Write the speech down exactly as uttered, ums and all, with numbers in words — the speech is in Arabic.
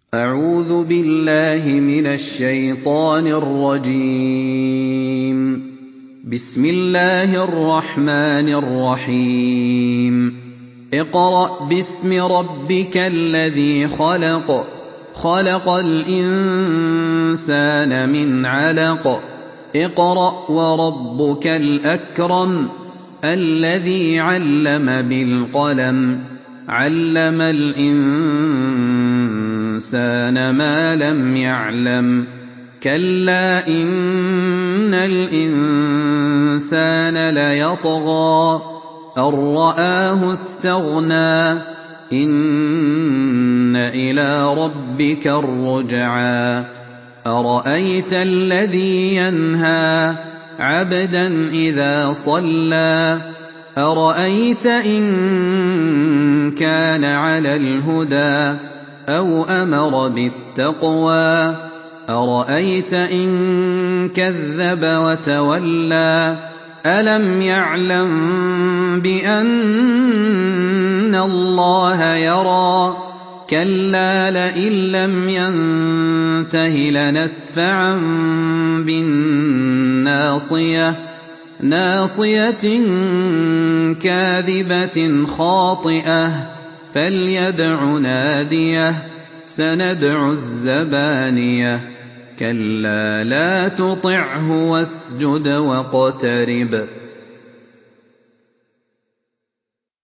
أعوذ بالله من الشيطان الرجيم. بسم الله الرحمن الرحيم. اقرأ باسم ربك الذي خلق خلق الإنسان من علق اقرأ وربك الأكرم الذي علم بالقلم علم الإنسان ما لم يعلم كلا إن الإنسان ليطغى أن رآه استغنى إن إلى ربك الرجعى أرأيت الذي ينهى عبدا إذا صلى أرأيت إن كان على الهدى أو أمر بالتقوى أرأيت إن كذب وتولى ألم يعلم بأن الله يرى كلا لئن لم ينته لنسفعا بالناصية ناصية كاذبة خاطئة فليدع ناديه سندع الزبانية كلا لا تطعه واسجد واقترب